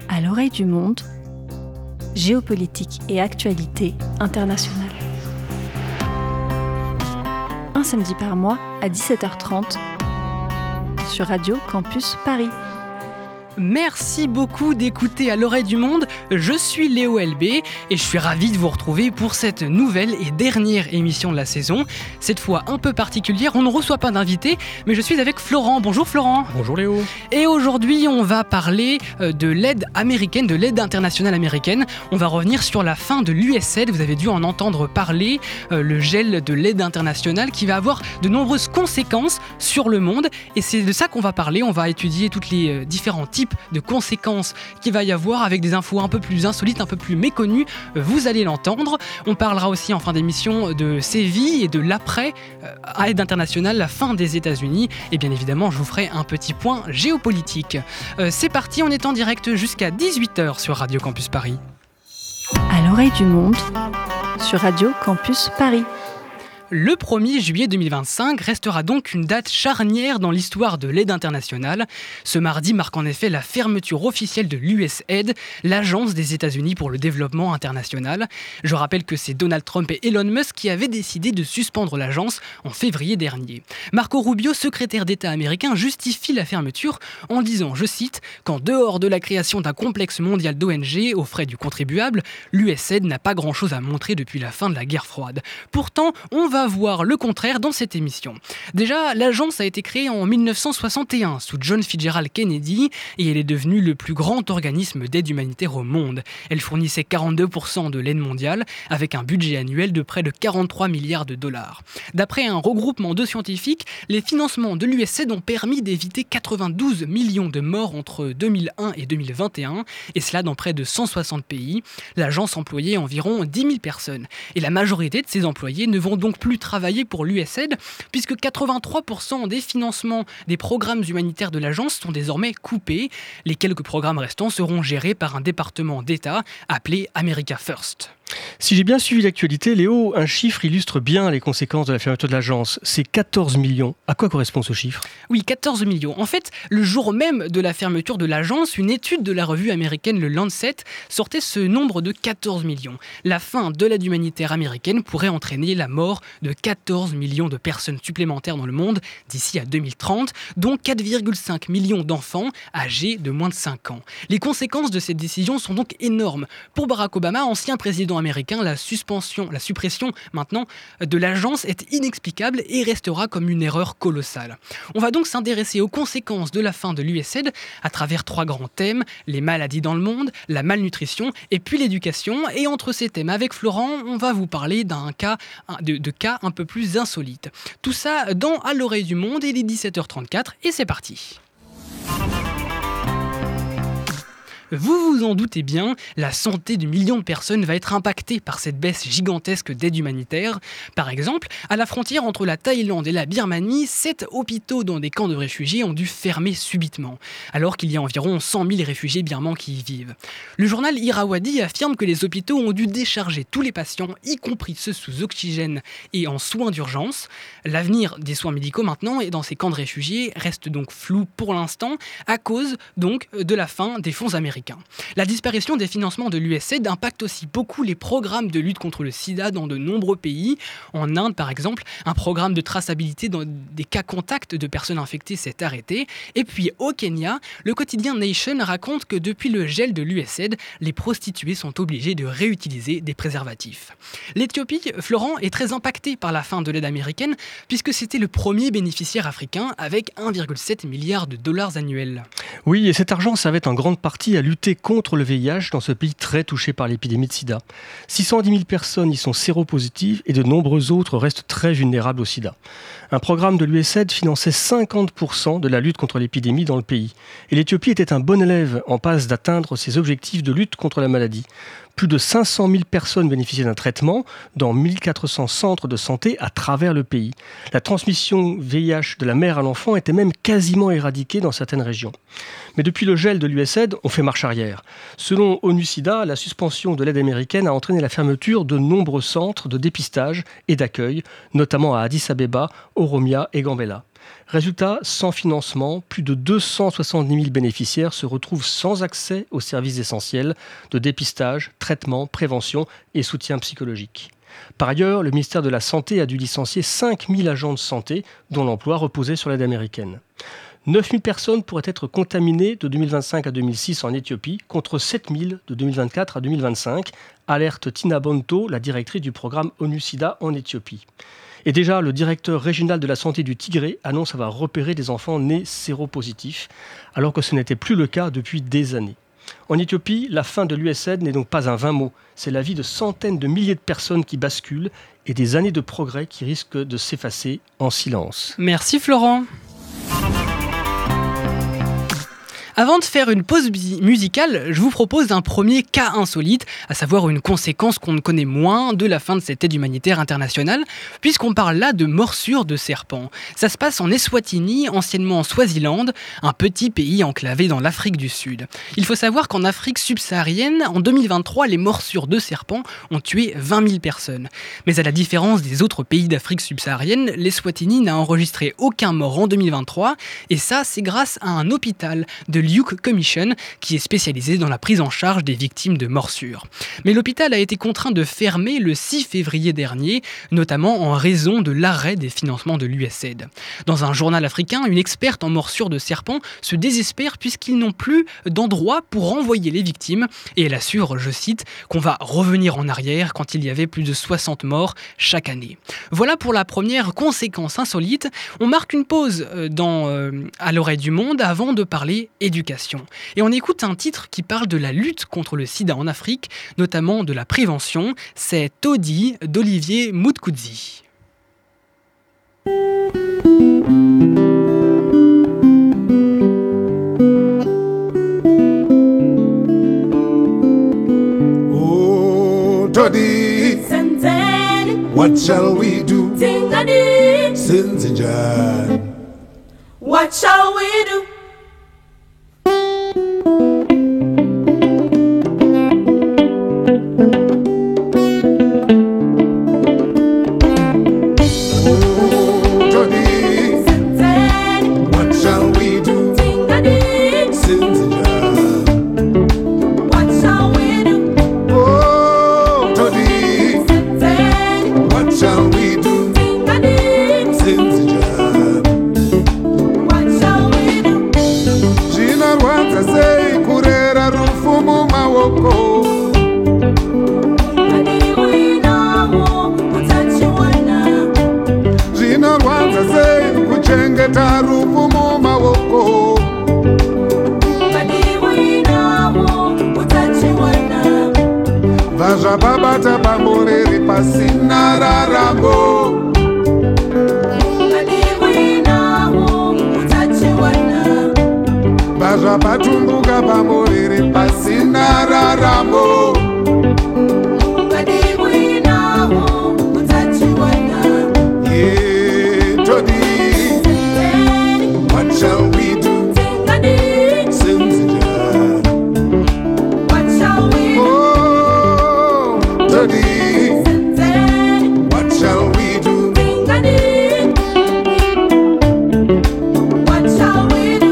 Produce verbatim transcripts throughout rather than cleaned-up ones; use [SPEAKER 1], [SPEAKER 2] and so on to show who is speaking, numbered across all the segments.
[SPEAKER 1] À l'oreille du monde, géopolitique et actualité internationale. Un samedi par mois à dix-sept heures trente sur Radio Campus Paris.
[SPEAKER 2] Merci beaucoup d'écouter À l'oreille du monde, je suis Léo L B et je suis ravi de vous retrouver pour cette nouvelle et dernière émission de la saison. Cette fois un peu particulière, on ne reçoit pas d'invité, mais je suis avec Florent. Bonjour Florent.
[SPEAKER 3] Bonjour Léo.
[SPEAKER 2] Et aujourd'hui on va parler de l'aide américaine, de l'aide internationale américaine. On va revenir sur la fin de l'U S A I D, vous avez dû en entendre parler, euh, le gel de l'aide internationale qui va avoir de nombreuses conséquences sur le monde. Et c'est de ça qu'on va parler, on va étudier toutes les euh, différents types de conséquences qu'il va y avoir avec des infos un peu plus insolites, un peu plus méconnues, vous allez l'entendre. On parlera aussi en fin d'émission de ces vies et de l'après euh, aide internationale, la fin des États-Unis, et bien évidemment je vous ferai un petit point géopolitique. Euh, c'est parti, on est en direct jusqu'à dix-huit heures sur Radio Campus Paris.
[SPEAKER 1] À l'oreille du monde sur Radio Campus Paris.
[SPEAKER 2] Le premier juillet deux mille vingt-cinq restera donc une date charnière dans l'histoire de l'aide internationale. Ce mardi marque en effet la fermeture officielle de l'U S A I D, l'agence des États-Unis pour le développement international. Je rappelle que c'est Donald Trump et Elon Musk qui avaient décidé de suspendre l'agence en février dernier. Marco Rubio, secrétaire d'État américain, justifie la fermeture en disant, je cite, « Qu'en dehors de la création d'un complexe mondial d'O N G aux frais du contribuable, l'U S A I D n'a pas grand-chose à montrer depuis la fin de la guerre froide. Pourtant, on va voir le contraire dans cette émission. Déjà, l'agence a été créée en dix-neuf cent soixante et un sous John Fitzgerald Kennedy et elle est devenue le plus grand organisme d'aide humanitaire au monde. Elle fournissait quarante-deux pour cent de l'aide mondiale avec un budget annuel de près de quarante-trois milliards de dollars. D'après un regroupement de scientifiques, les financements de l'U S A I D ont permis d'éviter quatre-vingt-douze millions de morts entre deux mille un et deux mille vingt et un, et cela dans près de cent soixante pays. L'agence employait environ dix mille personnes. Et la majorité de ces employés ne vont donc plus travailler pour l'U S A I D, puisque quatre-vingt-trois pour cent des financements des programmes humanitaires de l'agence sont désormais coupés. Les quelques programmes restants seront gérés par un département d'État appelé America First.
[SPEAKER 3] Si j'ai bien suivi l'actualité, Léo, un chiffre illustre bien les conséquences de la fermeture de l'agence. C'est quatorze millions. À quoi correspond ce chiffre ?
[SPEAKER 2] Oui, quatorze millions. En fait, le jour même de la fermeture de l'agence, une étude de la revue américaine Le Lancet sortait ce nombre de quatorze millions. La fin de l'aide humanitaire américaine pourrait entraîner la mort de quatorze millions de personnes supplémentaires dans le monde d'ici à deux mille trente, dont quatre virgule cinq millions d'enfants âgés de moins de cinq ans. Les conséquences de cette décision sont donc énormes. Pour Barack Obama, ancien président américain, la suspension, la suppression maintenant de l'agence est inexplicable et restera comme une erreur colossale. On va donc s'intéresser aux conséquences de la fin de l'U S A I D à travers trois grands thèmes, les maladies dans le monde, la malnutrition et puis l'éducation. Et entre ces thèmes, avec Florent, on va vous parler d'un cas, de, de cas un peu plus insolites. Tout ça dans À l'oreille du monde, il est dix-sept heures trente-quatre et c'est parti. Vous vous en doutez bien, la santé de millions de personnes va être impactée par cette baisse gigantesque d'aide humanitaire. Par exemple, à la frontière entre la Thaïlande et la Birmanie, sept hôpitaux dans des camps de réfugiés ont dû fermer subitement, alors qu'il y a environ cent mille réfugiés birmans qui y vivent. Le journal Irrawaddy affirme que les hôpitaux ont dû décharger tous les patients, y compris ceux sous oxygène et en soins d'urgence. L'avenir des soins médicaux maintenant et dans ces camps de réfugiés reste donc flou pour l'instant, à cause donc de la fin des fonds américains. La disparition des financements de l'U S A I D impacte aussi beaucoup les programmes de lutte contre le sida dans de nombreux pays. En Inde, par exemple, un programme de traçabilité dans des cas contacts de personnes infectées s'est arrêté. Et puis au Kenya, le quotidien Nation raconte que depuis le gel de l'U S A I D, les prostituées sont obligées de réutiliser des préservatifs. L'Éthiopie, Florent, est très impactée par la fin de l'aide américaine puisque c'était le premier bénéficiaire africain avec un virgule sept milliard de dollars annuels.
[SPEAKER 3] Oui, et cet argent servait en grande partie à lutter contre le V I H dans ce pays très touché par l'épidémie de sida. six cent dix mille personnes y sont séropositives et de nombreux autres restent très vulnérables au sida. Un programme de l'U S A I D finançait cinquante pour cent de la lutte contre l'épidémie dans le pays. Et l'Éthiopie était un bon élève en passe d'atteindre ses objectifs de lutte contre la maladie. Plus de cinq cent mille personnes bénéficiaient d'un traitement dans mille quatre cents centres de santé à travers le pays. La transmission V I H de la mère à l'enfant était même quasiment éradiquée dans certaines régions. Mais depuis le gel de l'U S A I D, on fait marche arrière. Selon ONU-SIDA, la suspension de l'aide américaine a entraîné la fermeture de nombreux centres de dépistage et d'accueil, notamment à Addis Abeba, Oromia et Gambela. Résultat, sans financement, plus de deux cent soixante-dix mille bénéficiaires se retrouvent sans accès aux services essentiels de dépistage, traitement, prévention et soutien psychologique. Par ailleurs, le ministère de la Santé a dû licencier cinq mille agents de santé dont l'emploi reposait sur l'aide américaine. neuf mille personnes pourraient être contaminées de deux mille vingt-cinq à deux mille six en Éthiopie, contre sept mille de deux mille vingt-quatre à deux mille vingt-cinq, alerte Tina Bonto, la directrice du programme ONU-SIDA en Éthiopie. Et déjà, le directeur régional de la santé du Tigré annonce avoir repéré des enfants nés séropositifs, alors que ce n'était plus le cas depuis des années. En Éthiopie, la fin de l'U S A I D n'est donc pas un vain mot. C'est la vie de centaines de milliers de personnes qui basculent et des années de progrès qui risquent de s'effacer en silence.
[SPEAKER 2] Merci Florent. Avant de faire une pause musicale, je vous propose un premier cas insolite, à savoir une conséquence qu'on ne connaît moins de la fin de cette aide humanitaire internationale, puisqu'on parle là de morsures de serpents. Ça se passe en Eswatini, anciennement en Swaziland, un petit pays enclavé dans l'Afrique du Sud. Il faut savoir qu'en Afrique subsaharienne, en deux mille vingt-trois, les morsures de serpents ont tué vingt mille personnes. Mais à la différence des autres pays d'Afrique subsaharienne, l'Eswatini n'a enregistré aucun mort en deux mille vingt-trois, et ça, c'est grâce à un hôpital de Luke Commission, qui est spécialisé dans la prise en charge des victimes de morsures. Mais l'hôpital a été contraint de fermer le six février dernier, notamment en raison de l'arrêt des financements de l'U S A I D. Dans un journal africain, une experte en morsures de serpents se désespère puisqu'ils n'ont plus d'endroit pour renvoyer les victimes, et elle assure, je cite, qu'on va revenir en arrière quand il y avait plus de soixante morts chaque année. Voilà pour la première conséquence insolite. On marque une pause dans, euh, à l'oreille du monde avant de parler éducation. Et on écoute un titre qui parle de la lutte contre le sida en Afrique, notamment de la prévention. C'est Todi d'Olivier Moutkudzi.
[SPEAKER 4] Oh, Todi, what shall we do? Sinzinjan,
[SPEAKER 5] what shall we do?
[SPEAKER 4] Vazvababata pamuriri pasina rarambo. Vazvapatumbuka pamuriri pasina rarambo. Yeah, Todi, what shall we do? Sinzinjan,
[SPEAKER 5] What shall we do?
[SPEAKER 4] oh, Todi, what shall we do?
[SPEAKER 5] What shall we do?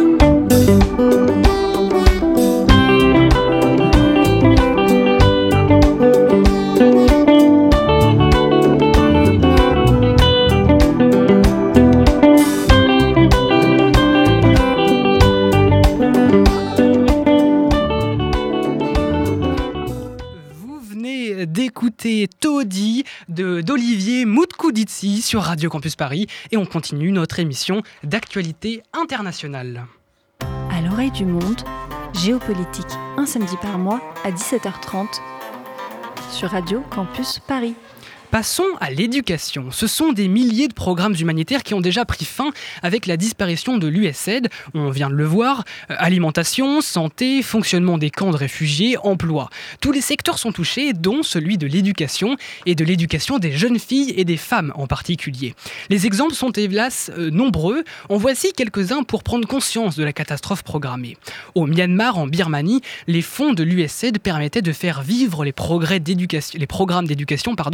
[SPEAKER 2] D'écouter Todi de, d'Olivier Moutkudzi sur Radio Campus Paris et on continue notre émission d'actualité internationale.
[SPEAKER 1] À l'oreille du monde, géopolitique, un samedi par mois à dix-sept heures trente sur Radio Campus Paris.
[SPEAKER 2] Passons à l'éducation. Ce sont des milliers de programmes humanitaires qui ont déjà pris fin avec la disparition de l'U S A I D. On vient de le voir. Euh, alimentation, santé, fonctionnement des camps de réfugiés, emploi. Tous les secteurs sont touchés, dont celui de l'éducation et de l'éducation des jeunes filles et des femmes en particulier. Les exemples sont hélas euh, nombreux. En voici quelques-uns pour prendre conscience de la catastrophe programmée. Au Myanmar, en Birmanie, les fonds de l'U S A I D permettaient de faire vivre les, progrès d'éducation, les programmes d'éducation, pardon,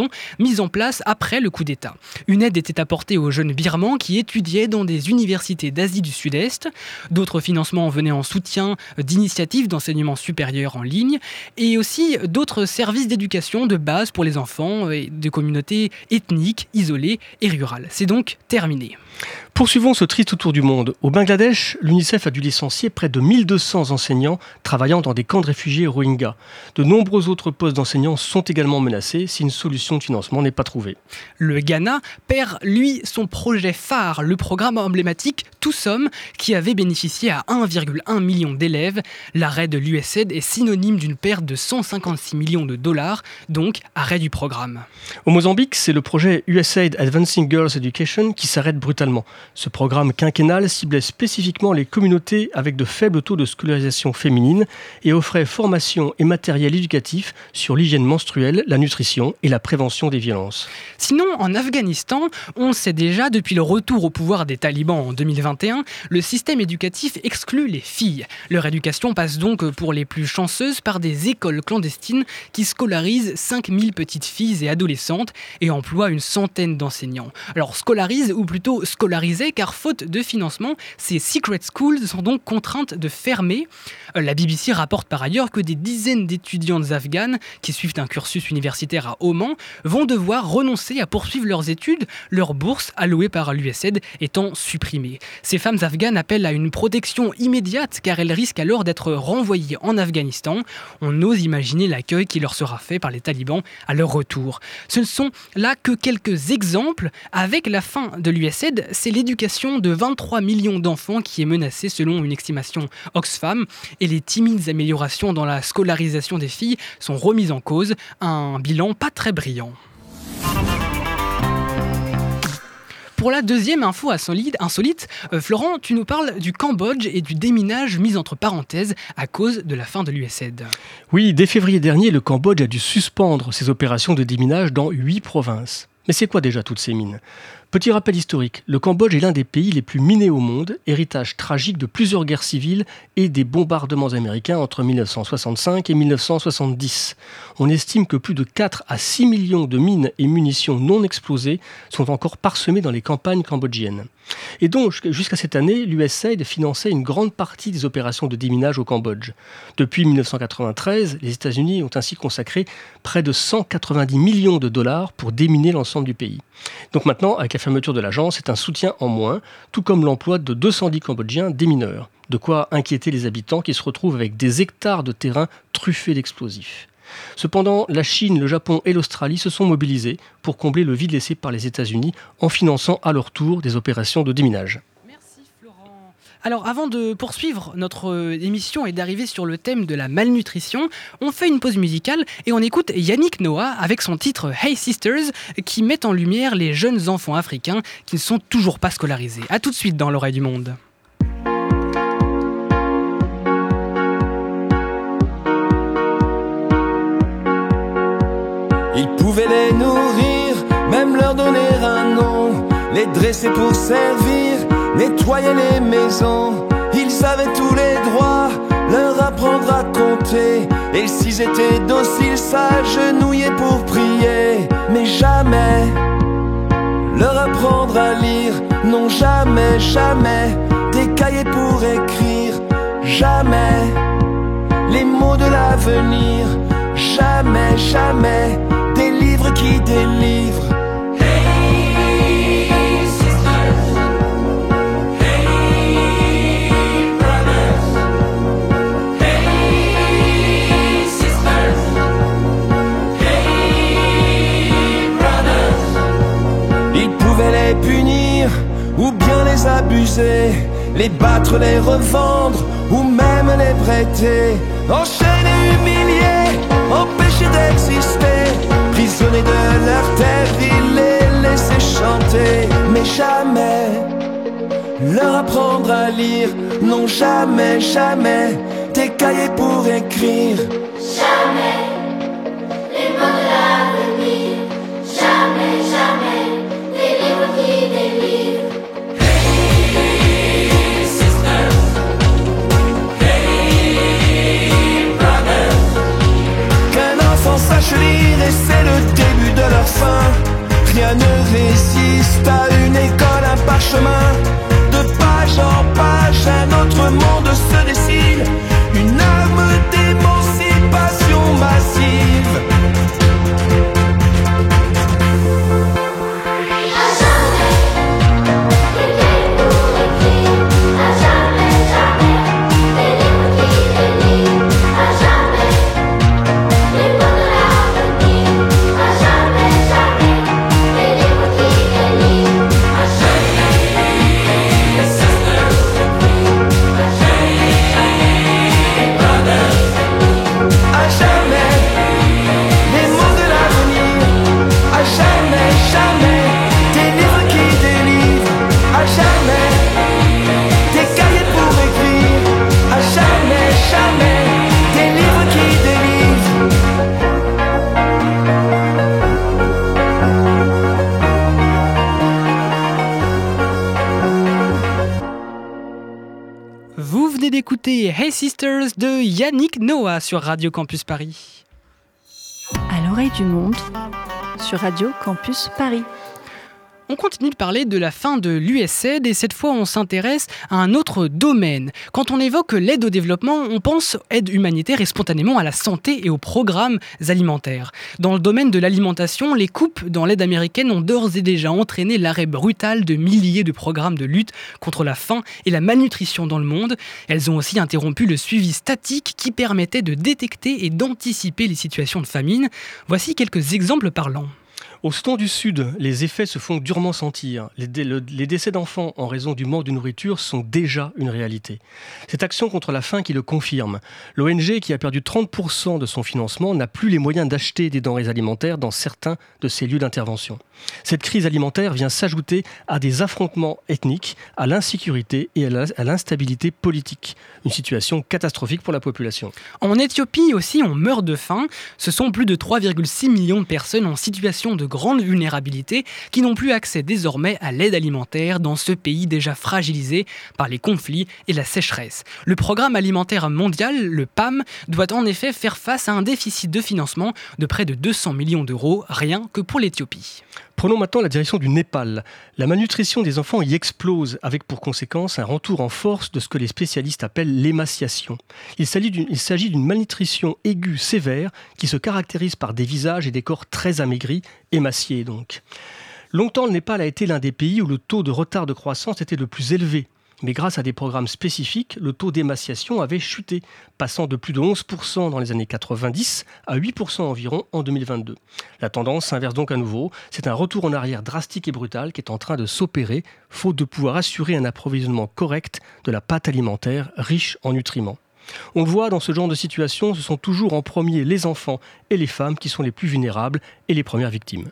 [SPEAKER 2] mise en place après le coup d'État. Une aide était apportée aux jeunes birmans qui étudiaient dans des universités d'Asie du Sud-Est. D'autres financements venaient en soutien d'initiatives d'enseignement supérieur en ligne et aussi d'autres services d'éducation de base pour les enfants et de communautés ethniques, isolées et rurales. C'est donc terminé.
[SPEAKER 3] Poursuivons ce triste tour du monde. Au Bangladesh, l'UNICEF a dû licencier près de mille deux cents enseignants travaillant dans des camps de réfugiés rohingyas. De nombreux autres postes d'enseignants sont également menacés si une solution de financement n'est pas trouvée.
[SPEAKER 2] Le Ghana perd, lui, son projet phare, le programme emblématique TwoSome, qui avait bénéficié à un virgule un million d'élèves. L'arrêt de l'U S A I D est synonyme d'une perte de cent cinquante-six millions de dollars, donc arrêt du programme.
[SPEAKER 3] Au Mozambique, c'est le projet U S A I D Advancing Girls Education qui s'arrête brutalement. Ce programme quinquennal ciblait spécifiquement les communautés avec de faibles taux de scolarisation féminine et offrait formation et matériel éducatif sur l'hygiène menstruelle, la nutrition et la prévention des violences.
[SPEAKER 2] Sinon, en Afghanistan, on sait déjà depuis le retour au pouvoir des talibans en deux mille vingt et un, le système éducatif exclut les filles. Leur éducation passe donc pour les plus chanceuses par des écoles clandestines qui scolarisent cinq mille petites filles et adolescentes et emploient une centaine d'enseignants. Alors scolarisent ou plutôt scolarisent car faute de financement, ces secret schools sont donc contraintes de fermer. La B B C rapporte par ailleurs que des dizaines d'étudiantes afghanes qui suivent un cursus universitaire à Oman vont devoir renoncer à poursuivre leurs études, leurs bourses allouées par l'U S A I D étant supprimées. Ces femmes afghanes appellent à une protection immédiate car elles risquent alors d'être renvoyées en Afghanistan. On ose imaginer l'accueil qui leur sera fait par les talibans à leur retour. Ce ne sont là que quelques exemples. Avec la fin de l'U S A I D, c'est l'éducation de vingt-trois millions d'enfants qui est menacée selon une estimation Oxfam et les timides améliorations dans la scolarisation des filles sont remises en cause. Un bilan pas très brillant. Pour la deuxième info insolite, insolite euh, Florent, tu nous parles du Cambodge et du déminage mis entre parenthèses à cause de la fin de l'U S A I D.
[SPEAKER 3] Oui, dès février dernier, le Cambodge a dû suspendre ses opérations de déminage dans huit provinces. Mais c'est quoi déjà toutes ces mines ? Petit rappel historique, le Cambodge est l'un des pays les plus minés au monde, héritage tragique de plusieurs guerres civiles et des bombardements américains entre dix-neuf cent soixante-cinq et dix-neuf cent soixante-dix. On estime que plus de quatre à six millions de mines et munitions non explosées sont encore parsemées dans les campagnes cambodgiennes. Et donc, jusqu'à cette année, l'U S A I D finançait une grande partie des opérations de déminage au Cambodge. Depuis dix-neuf cent quatre-vingt-treize, les États-Unis ont ainsi consacré près de cent quatre-vingt-dix millions de dollars pour déminer l'ensemble du pays. Donc maintenant, avec la fermeture de l'agence, c'est un soutien en moins, tout comme l'emploi de deux cent dix Cambodgiens démineurs. De quoi inquiéter les habitants qui se retrouvent avec des hectares de terrain truffés d'explosifs. Cependant, la Chine, le Japon et l'Australie se sont mobilisés pour combler le vide laissé par les États-Unis en finançant à leur tour des opérations de déminage.
[SPEAKER 2] Merci Florent. Alors avant de poursuivre notre émission et d'arriver sur le thème de la malnutrition, on fait une pause musicale et on écoute Yannick Noah avec son titre Hey Sisters qui met en lumière les jeunes enfants africains qui ne sont toujours pas scolarisés. A tout de suite dans l'oreille du monde.
[SPEAKER 6] Il pouvait les nourrir, même leur donner un nom, les dresser pour servir, nettoyer les maisons. Ils avaient tous les droits, leur apprendre à compter. Et s'ils étaient dociles, s'agenouiller pour prier. Mais jamais leur apprendre à lire, non jamais, jamais des cahiers pour écrire. Jamais les mots de l'avenir, jamais, jamais des livres qui délivrent.
[SPEAKER 5] Hey sisters, hey brothers, hey sisters, hey brothers.
[SPEAKER 6] Ils pouvaient les punir ou bien les abuser, les battre, les revendre ou même les prêter, enchaîner, humilier, empêcher d'exister. Prisonniers de leur terre, ils les laissaient chanter. Mais jamais leur apprendre à lire, non jamais, jamais des cahiers pour écrire.
[SPEAKER 5] Jamais les mots de l'avenir, jamais, jamais des livres qui délivrent. Hey sisters, hey brothers.
[SPEAKER 6] Qu'un enfant sache lire et c'est le début de leur fin. se dessine une arme d'émancipation massive.
[SPEAKER 5] À jamais, les vieilles pour écrire. À jamais, jamais, les livres qui délivrent. À jamais, les mots de l'avenir. À jamais, jamais, les livres qui délivrent. À jamais, les sisters écrivent. À jamais, jamais, les brothers écrivent.
[SPEAKER 6] À jamais, les mots de l'avenir. À jamais, jamais, des livres qui délivrent. À jamais, des cahiers pour écrire. À jamais, jamais, des livres qui délivrent.
[SPEAKER 2] Vous venez d'écouter Hey Sisters de Yannick Noah sur Radio Campus Paris.
[SPEAKER 1] À l'oreille du monde, sur Radio Campus Paris.
[SPEAKER 2] On continue de parler de la fin de l'U S A I D et cette fois on s'intéresse à un autre domaine. Quand on évoque l'aide au développement, on pense aide humanitaire et spontanément à la santé et aux programmes alimentaires. Dans le domaine de l'alimentation, les coupes dans l'aide américaine ont d'ores et déjà entraîné l'arrêt brutal de milliers de programmes de lutte contre la faim et la malnutrition dans le monde. Elles ont aussi interrompu le suivi statique qui permettait de détecter et d'anticiper les situations de famine. Voici quelques exemples parlants.
[SPEAKER 3] Au Soudan du Sud, les effets se font durement sentir. Les, dé- le- les décès d'enfants en raison du manque de nourriture sont déjà une réalité. C'est Action contre la faim qui le confirme. L'O N G, qui a perdu trente pour cent de son financement, n'a plus les moyens d'acheter des denrées alimentaires dans certains de ses lieux d'intervention. Cette crise alimentaire vient s'ajouter à des affrontements ethniques, à l'insécurité et à la- à l'instabilité politique. Une situation catastrophique pour la population.
[SPEAKER 2] En Éthiopie aussi, on meurt de faim. Ce sont plus de trois virgule six millions de personnes en situation de grande vulnérabilité qui n'ont plus accès désormais à l'aide alimentaire dans ce pays déjà fragilisé par les conflits et la sécheresse. Le Programme alimentaire mondial, le P A M, doit en effet faire face à un déficit de financement de près de deux cents millions d'euros, rien que pour l'Éthiopie.
[SPEAKER 3] Prenons maintenant la direction du Népal. La malnutrition des enfants y explose, avec pour conséquence un retour en force de ce que les spécialistes appellent l'émaciation. Il s'agit d'une, il s'agit d'une malnutrition aiguë sévère qui se caractérise par des visages et des corps très amaigris, émaciés donc. Longtemps, le Népal a été l'un des pays où le taux de retard de croissance était le plus élevé. Mais grâce à des programmes spécifiques, le taux d'émaciation avait chuté, passant de plus de onze pour cent dans les années quatre-vingt-dix à huit pour cent environ en deux mille vingt-deux. La tendance s'inverse donc à nouveau. C'est un retour en arrière drastique et brutal qui est en train de s'opérer, faute de pouvoir assurer un approvisionnement correct de la pâte alimentaire riche en nutriments. On le voit dans ce genre de situation, ce sont toujours en premier les enfants et les femmes qui sont les plus vulnérables et les premières victimes.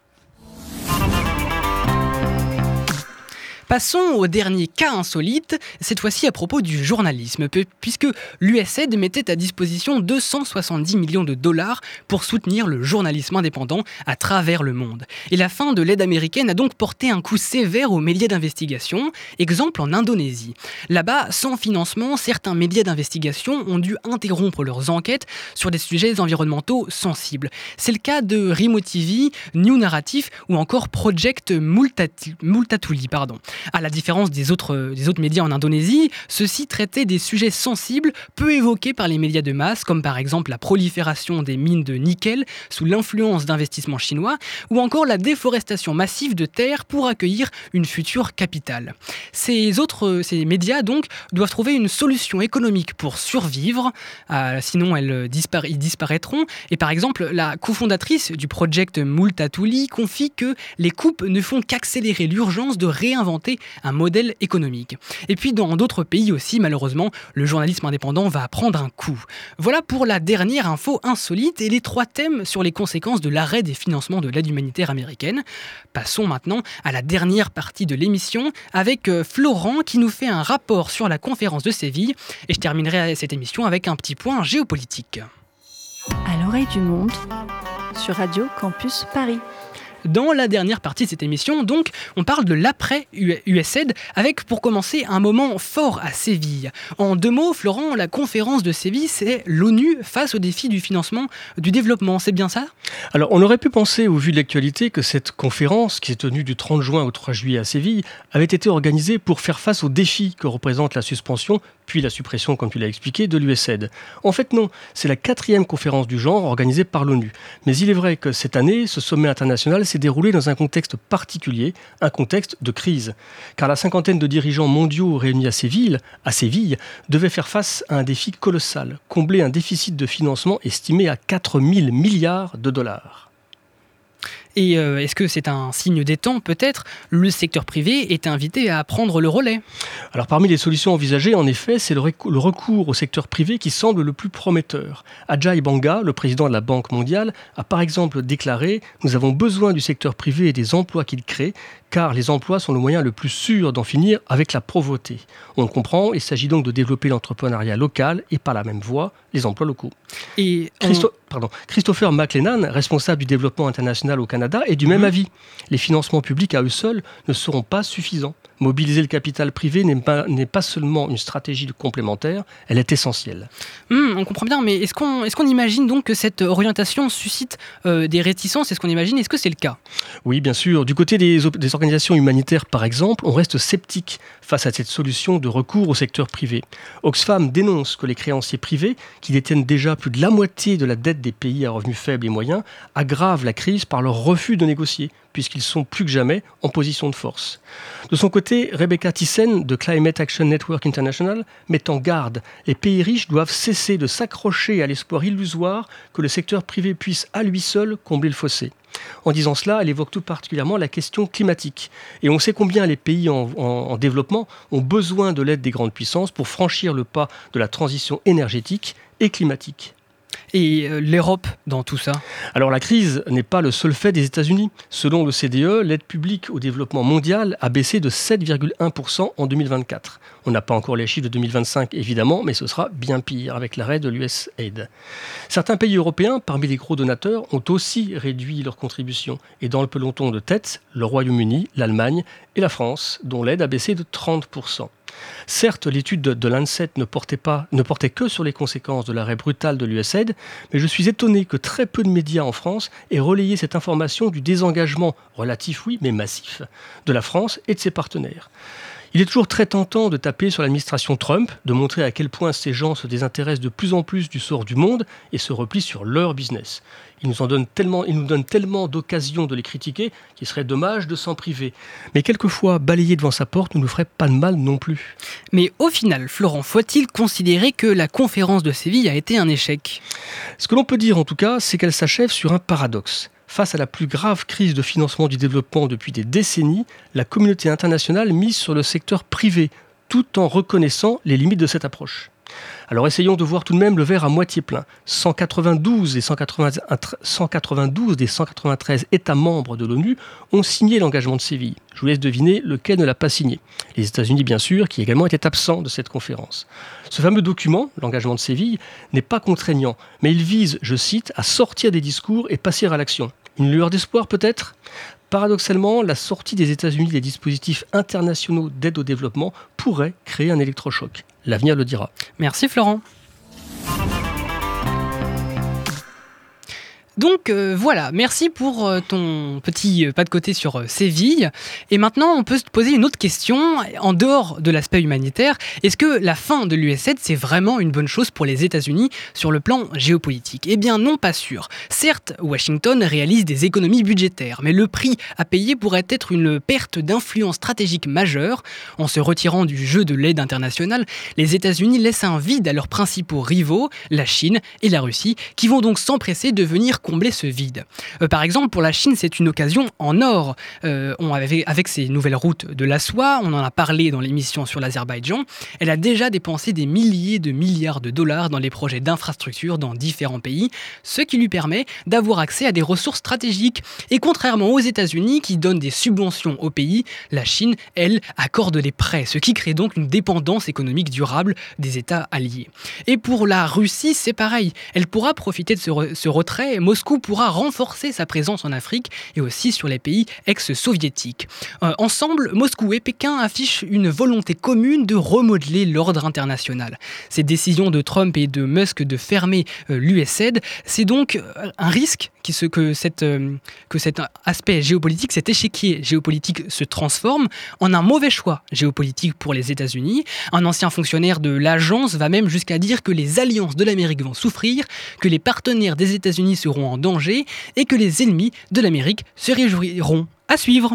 [SPEAKER 2] Passons au dernier cas insolite, cette fois-ci à propos du journalisme, puisque l'U S A I D mettait à disposition deux cent soixante-dix millions de dollars pour soutenir le journalisme indépendant à travers le monde. Et la fin de l'aide américaine a donc porté un coup sévère aux médias d'investigation, exemple en Indonésie. Là-bas, sans financement, certains médias d'investigation ont dû interrompre leurs enquêtes sur des sujets environnementaux sensibles. C'est le cas de Rimo T V, New Narrative ou encore Project Multatuli, Multatuli, pardon. À la différence des autres, des autres médias en Indonésie, ceux-ci traitaient des sujets sensibles peu évoqués par les médias de masse, comme par exemple la prolifération des mines de nickel sous l'influence d'investissements chinois, ou encore la déforestation massive de terres pour accueillir une future capitale. Ces autres ces médias donc doivent trouver une solution économique pour survivre, euh, sinon elles dispara- ils disparaîtront. Et par exemple, la cofondatrice du Project Multatuli confie que les coupes ne font qu'accélérer l'urgence de réinventer un modèle économique. Et puis dans d'autres pays aussi, malheureusement, le journalisme indépendant va prendre un coup. Voilà pour la dernière info insolite et les trois thèmes sur les conséquences de l'arrêt des financements de l'aide humanitaire américaine. Passons maintenant à la dernière partie de l'émission avec euh, Florent qui nous fait un rapport sur la conférence de Séville et je terminerai cette émission avec un petit point géopolitique.
[SPEAKER 1] À l'oreille du monde, sur Radio Campus Paris.
[SPEAKER 2] Dans la dernière partie de cette émission, donc, on parle de l'après-U S A I D avec, pour commencer, un moment fort à Séville. En deux mots, Florent, la conférence de Séville, c'est l'ONU face au défi du financement du développement. C'est bien ça ?
[SPEAKER 3] Alors, on aurait pu penser, au vu de l'actualité, que cette conférence, qui s'est tenue du trente juin au trois juillet à Séville, avait été organisée pour faire face aux défis que représente la suspension, puis la suppression, comme tu l'as expliqué, de l'U S A I D. En fait, non, c'est la quatrième conférence du genre organisée par l'ONU. Mais il est vrai que cette année, ce sommet international s'est déroulé dans un contexte particulier, un contexte de crise. Car la cinquantaine de dirigeants mondiaux réunis à Séville, à Séville devaient faire face à un défi colossal, combler un déficit de financement estimé à quatre mille milliards de dollars.
[SPEAKER 2] Et euh, est-ce que c'est un signe des temps, peut-être ? Le secteur privé est invité à prendre le relais.
[SPEAKER 3] Alors parmi les solutions envisagées, en effet, c'est le, réc- le recours au secteur privé qui semble le plus prometteur. Ajay Banga, le président de la Banque mondiale, a par exemple déclaré « Nous avons besoin du secteur privé et des emplois qu'il crée, car les emplois sont le moyen le plus sûr d'en finir avec la pauvreté. » On le comprend, il s'agit donc de développer l'entrepreneuriat local et par la même voie, les emplois locaux.
[SPEAKER 2] Et on...
[SPEAKER 3] Christo- pardon, Christopher McLennan, responsable du développement international au Canada, est du même avis. Les financements publics à eux seuls ne seront pas suffisants. Mobiliser le capital privé n'est pas, n'est pas seulement une stratégie complémentaire, elle est essentielle.
[SPEAKER 2] Mmh, on comprend bien, mais est-ce qu'on, est-ce qu'on imagine donc que cette orientation suscite euh, des réticences ? Est-ce qu'on imagine ? Est-ce que c'est le cas ?
[SPEAKER 3] Oui, bien sûr. Du côté des, des organisations humanitaires, par exemple, on reste sceptique face à cette solution de recours au secteur privé. Oxfam dénonce que les créanciers privés, qui détiennent déjà plus de la moitié de la dette des pays à revenus faibles et moyens, aggravent la crise par leur refus de négocier, puisqu'ils sont plus que jamais en position de force. De son côté, Rebecca Thyssen de Climate Action Network International met en garde. Les pays riches doivent cesser de s'accrocher à l'espoir illusoire que le secteur privé puisse à lui seul combler le fossé. En disant cela, elle évoque tout particulièrement la question climatique. Et on sait combien les pays en, en, en développement ont besoin de l'aide des grandes puissances pour franchir le pas de la transition énergétique et climatique.
[SPEAKER 2] Et euh, l'Europe dans tout ça ?
[SPEAKER 3] Alors la crise n'est pas le seul fait des États-Unis. Selon l'O C D E, l'aide publique au développement mondial a baissé de sept virgule un pour cent en deux mille vingt-quatre. On n'a pas encore les chiffres de deux mille vingt-cinq évidemment, mais ce sera bien pire avec l'arrêt de l'U S A I D. Certains pays européens, parmi les gros donateurs, ont aussi réduit leurs contributions. Et dans le peloton de tête, le Royaume-Uni, l'Allemagne et la France, dont l'aide a baissé de trente pour cent. Certes, l'étude de, de l'ANSET ne portait, pas, ne portait que sur les conséquences de l'arrêt brutal de l'U S A I D, mais je suis étonné que très peu de médias en France aient relayé cette information du désengagement, relatif oui, mais massif, de la France et de ses partenaires. Il est toujours très tentant de taper sur l'administration Trump, de montrer à quel point ces gens se désintéressent de plus en plus du sort du monde et se replient sur leur business. Ils nous en donnent tellement, ils nous donnent tellement d'occasions de les critiquer qu'il serait dommage de s'en priver. Mais quelquefois, balayer devant sa porte ne nous ferait pas de mal non plus.
[SPEAKER 2] Mais au final, Florent, faut-il considérer que la conférence de Séville a été un échec ?
[SPEAKER 3] Ce que l'on peut dire en tout cas, c'est qu'elle s'achève sur un paradoxe. Face à la plus grave crise de financement du développement depuis des décennies, la communauté internationale mise sur le secteur privé, tout en reconnaissant les limites de cette approche. Alors essayons de voir tout de même le verre à moitié plein. cent quatre-vingt-douze des cent quatre-vingt-douze des cent quatre-vingt-treize États membres de l'ONU ont signé l'engagement de Séville. Je vous laisse deviner lequel ne l'a pas signé. Les États-Unis, bien sûr, qui également étaient absents de cette conférence. Ce fameux document, l'engagement de Séville, n'est pas contraignant, mais il vise, je cite, à sortir des discours et passer à l'action. Une lueur d'espoir peut-être ? Paradoxalement, la sortie des États-Unis des dispositifs internationaux d'aide au développement pourrait créer un électrochoc. L'avenir le dira.
[SPEAKER 2] Merci Florent. Donc euh, voilà, merci pour euh, ton petit euh, pas de côté sur euh, Séville. Et maintenant, on peut se poser une autre question, en dehors de l'aspect humanitaire. Est-ce que la fin de l'U S A I D, c'est vraiment une bonne chose pour les États-Unis sur le plan géopolitique ? Eh bien non, pas sûr. Certes, Washington réalise des économies budgétaires, mais le prix à payer pourrait être une perte d'influence stratégique majeure. En se retirant du jeu de l'aide internationale, les États-Unis laissent un vide à leurs principaux rivaux, la Chine et la Russie, qui vont donc s'empresser de venir combler ce vide. Euh, par exemple, pour la Chine, c'est une occasion en or. Euh, on avait, avec ses nouvelles routes de la soie, on en a parlé dans l'émission sur l'Azerbaïdjan, elle a déjà dépensé des milliers de milliards de dollars dans les projets d'infrastructures dans différents pays, ce qui lui permet d'avoir accès à des ressources stratégiques. Et contrairement aux États-Unis qui donnent des subventions aux pays, la Chine, elle, accorde les prêts, ce qui crée donc une dépendance économique durable des États alliés. Et pour la Russie, c'est pareil. Elle pourra profiter de ce, re- ce retrait Moscou pourra renforcer sa présence en Afrique et aussi sur les pays ex-soviétiques. Euh, ensemble, Moscou et Pékin affichent une volonté commune de remodeler l'ordre international. Ces décisions de Trump et de Musk de fermer euh, l'U S A I D, c'est donc euh, un risque qui se, que, cette, euh, que cet aspect géopolitique, cet échiquier géopolitique se transforme en un mauvais choix géopolitique pour les États-Unis. Un ancien fonctionnaire de l'agence va même jusqu'à dire que les alliances de l'Amérique vont souffrir, que les partenaires des États-Unis seront en danger et que les ennemis de l'Amérique se réjouiront. À suivre.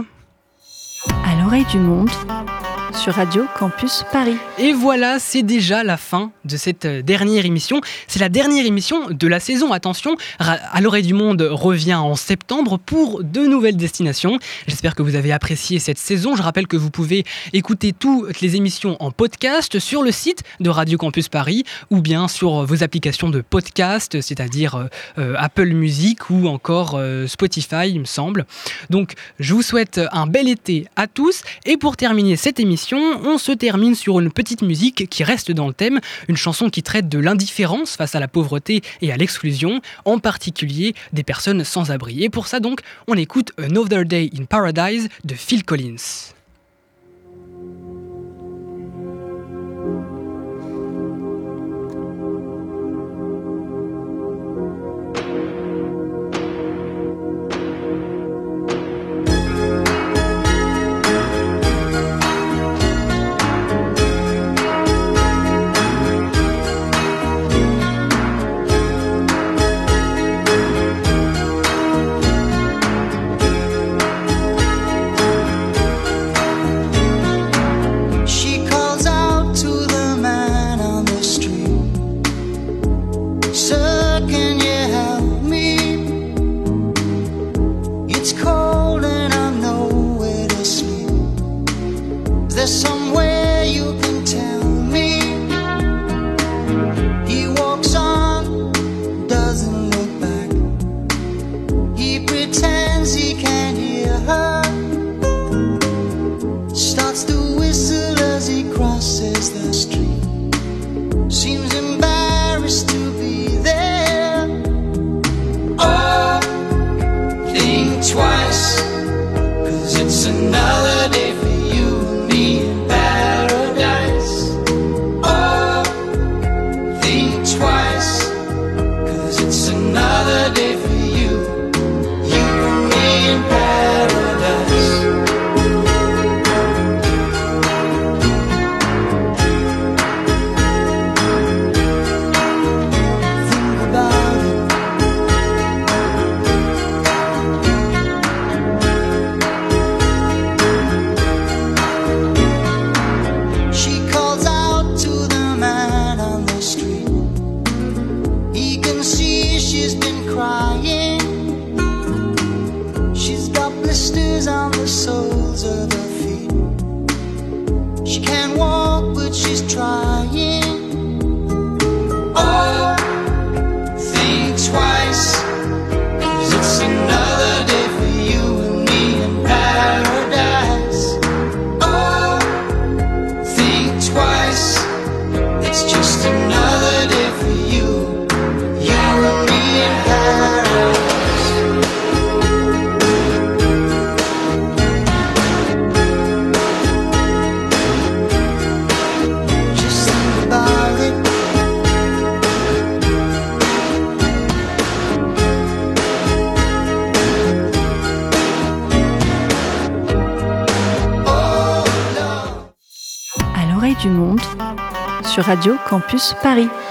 [SPEAKER 1] À l'oreille du monde, sur Radio Campus Paris.
[SPEAKER 2] Et voilà, c'est déjà la fin de cette dernière émission. C'est la dernière émission de la saison. Attention, À l'oreille du monde revient en septembre pour de nouvelles destinations. J'espère que vous avez apprécié cette saison. Je rappelle que vous pouvez écouter toutes les émissions en podcast sur le site de Radio Campus Paris ou bien sur vos applications de podcast, c'est-à-dire euh, Apple Music ou encore euh, Spotify, il me semble. Donc, je vous souhaite un bel été à tous. Et pour terminer cette émission, on se termine sur une petite musique qui reste dans le thème, une chanson qui traite de l'indifférence face à la pauvreté et à l'exclusion, en particulier des personnes sans abri. Et pour ça donc, on écoute Another Day in Paradise de Phil Collins.
[SPEAKER 1] Du monde sur Radio Campus Paris.